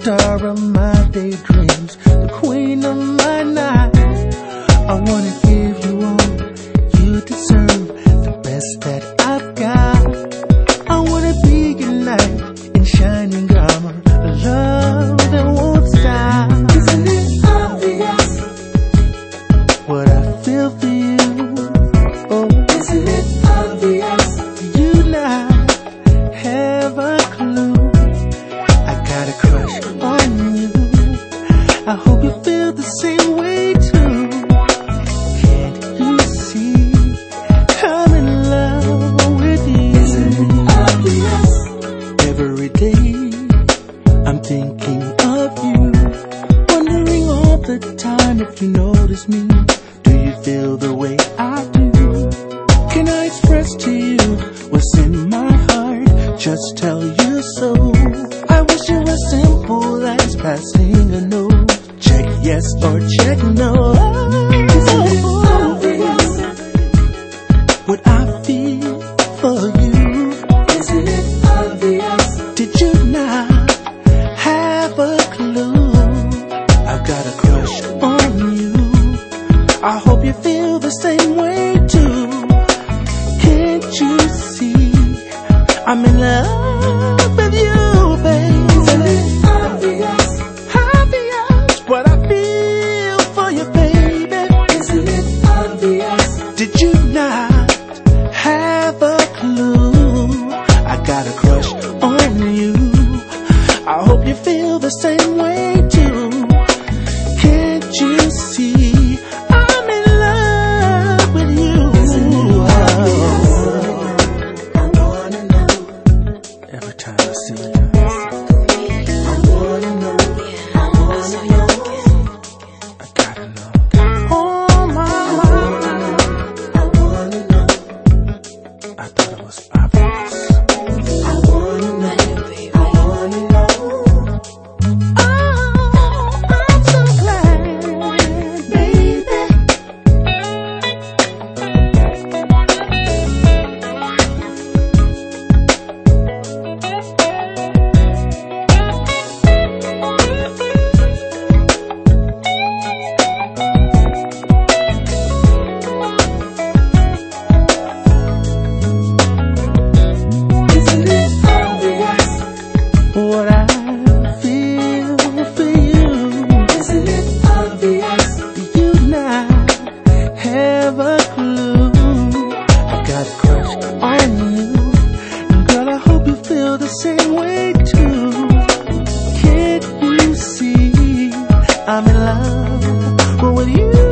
star of my daydreams, the queen of my night. I wanna give you all you deserve, the best that I've got. I wanna be your knight in shining armor, a love that won't stop. Isn't it obvious what I feel for you? Oh, isn't it obvious? You now have a clue. I got a crush on you. I hope you feel the same way too. Can't you see I'm in love with you? Isn't it obvious? Every day I'm thinking of you, wondering all the time if you notice me. Do you feel the way I do? Can I express to you what's in my heart? Just tell you so. I wish it was simple as passing a note. Check yes or check no. Isn't it obvious what I feel for you? Isn't it obvious? Did you not have a clue? I've got a crush on you. I hope you feel the same way too. Can't you see I'm in love with you, babe? Isn't it obvious? Obvious what I feel for you, baby. Isn't it obvious? Did you not have a clue? I got a crush on you. I hope you feel the same way too. Can't you see I'm in love with you? Isn't it obvious? I wanna know. Every time I see you, I wanna know. I wanna know. I gotta know. Oh my mind. I wanna know. I thought it was obvious. I wanna know. I wanna know. Oh, I'm so glad, baby. Isn't it obvious what I feel for you? Isn't it obvious? You now have a clue. I got a crush on you, and girl, I hope you feel the same way too. Can't you see I'm in love with you?